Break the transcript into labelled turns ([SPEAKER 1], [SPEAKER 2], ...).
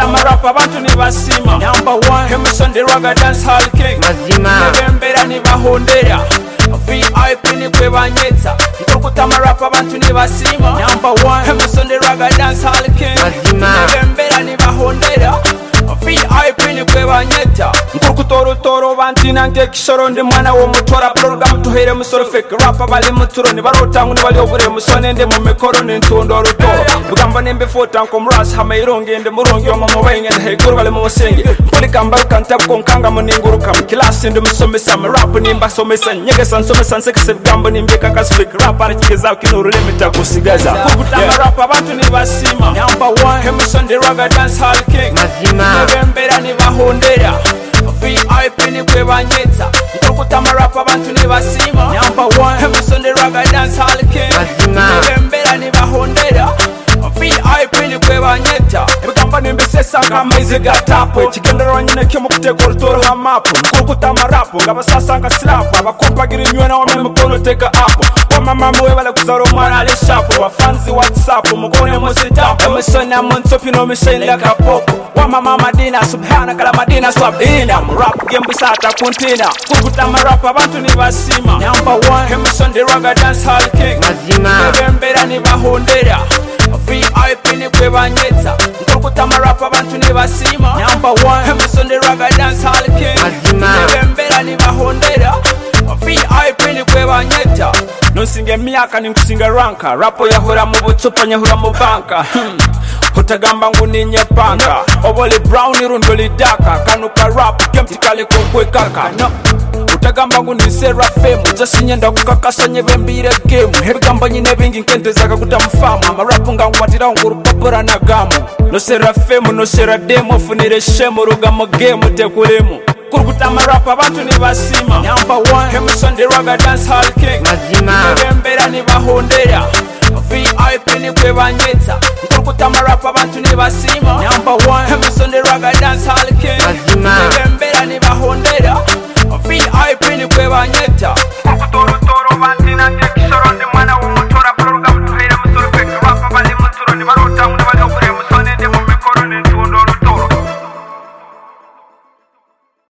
[SPEAKER 1] amarapa abantu nibasima. Number one, Emerson the Ragga Dancehall King. Nebembera nibahondera VIP ni kwe banyetsa. Nkurukuta amarapa abantu nibasima. Number one, Emerson the Ragga Dancehall King. Nebembera nibahondera VIP ni kwe banyeta. Nkurukutoro bantina nke kishoro ndi mwana wo mutora program tuhere musoro fake rapa bali muturo ni barota nguni bali obure musone ndi mu mikoro ni ntondo rutoro bugamba nembe fota nko mras hamaironge ndi murongi wa mama wenge ndi heguru bali mu senge mpuli kamba kanta konkanga muninguru kam class ndi musomesa rap nimba somesa nyegesa nsomesa nsekese bugamba nimbe kaka speak rap ara kigeza kinuru limita kusigaza kubutama rap abantu ni basima. Number 1 Emerson the Ragga Dancehall King. Nebembera nibahondera VIP ni kwe banyetsa. Nkurukuta amarapa abantu nibasima. Number 1 Emerson the Ragga Dancehall King. Nebembera nibahondera VIP ni kwe banyeta. Ebigamba nimbesesa nk'amaizi ga tapu. Ekigendero nyine kyo mu kutegura utoro ha mapu. Nkurukuta amarapu ngabasasa nka silapu. Abakompagira inywena wame mukono teka apu. Wamama mwe bala kuzara omwana ali shapu. Wafanzi WhatsApp mukone musitapu. Emerson amontopi no misheni like a popo. Wamama Madina subhana kala Madina swabdina. Rap game bisata kuntina. Nkurukuta amarapa abantu nibasima. Number 1 Emerson the Ragga Dancehall King. Nebembera nibahondera VIP ni kwe banyetsa. Nkurukuta amarapa abantu nibasima. Number 1 Emerson the Ragga Dancehall King. Nebembera nibahondera VIP ni kwe banyeta. Nonsinge myaka ninkusinga ranka. Rapo yahora mu bucupa nyahora mu banka. Utagamba nguninye panga. Obole brown irundoli daka. Kanuka rap kemtikale kokwe kaka. No utagamba ngunisera fame. Ujasinyenda kukakasa nyebembire game. Hebigamba nyine bingi nkentezaka kutamufamu. Amarapu ngangwatira ngurupapura na gamu. No sera fame no sera demo. Funire shemu rugamo game tekulemu. Kurukuta amarapa abantu nibasima. Number 1 Emerson the Ragga Dancehall King. Nebembera nibahondera VIP ni kwe banyetsa. Nkurukuta amarapa abantu nibasima. Number 1 Emerson the Ragga Dancehall